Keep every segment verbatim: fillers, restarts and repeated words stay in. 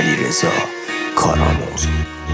علیرضا کارآموز.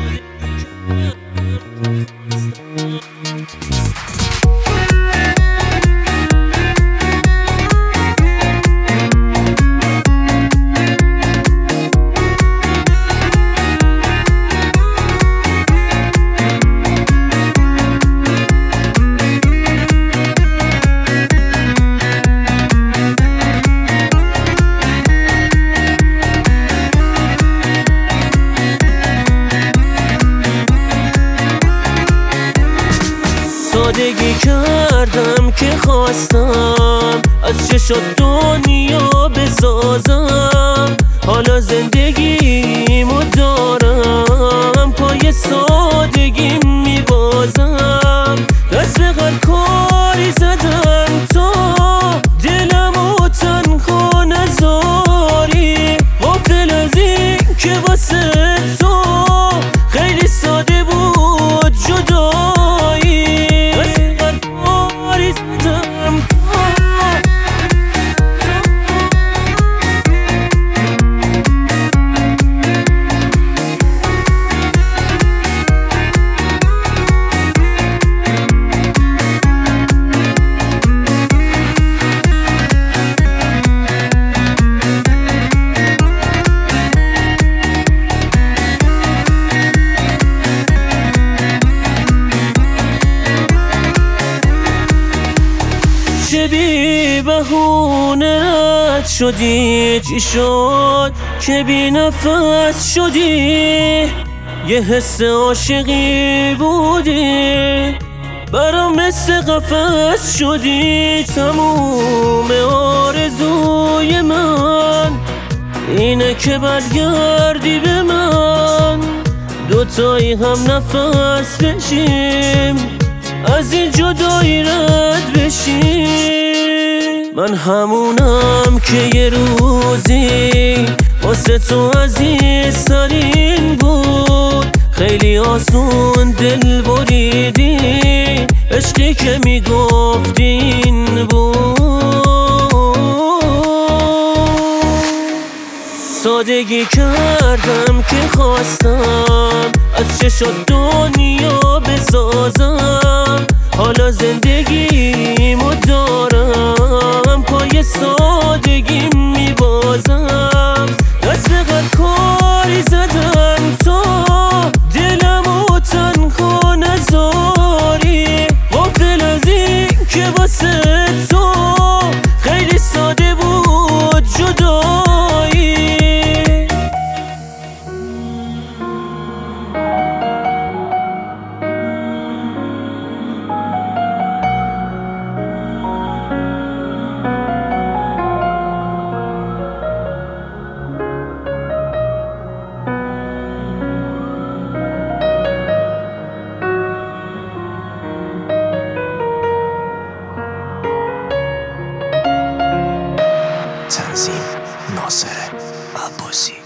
سادگی کردم که خواستم از چشات دنیا بسازم. حالا زندگیمو دارم پای سادگی میبازم. دست به هر کاری زدم تا دلمو تنها نذاری. غافل از این که واسه تو خیلی ساده بود جدایی. چه بی بهونه رد شدی، چی شد که بی نفس شدی؟ یه حس عاشقی بودی برام مثل قفس شدی. تموم آرزوی من اینه که برگردی به من، دوتایی هم نفس بشیم از این جدایی رد بشیم. من همونم که یه روزی واسه تو عزیزترین بود. خیلی آسون دل بریدی، عشقی که میگفتی این بود. سادگی کردم که خواستم از چشات دنیا بسازم. حالا زندگیمو دارم پای سادگی میبازم. دست به هر کاری زدم تا دلمو تنها نذاری. غافل از این که واسه تو خیلی ساده بود جدایی. تنظیم ناصر عباسی.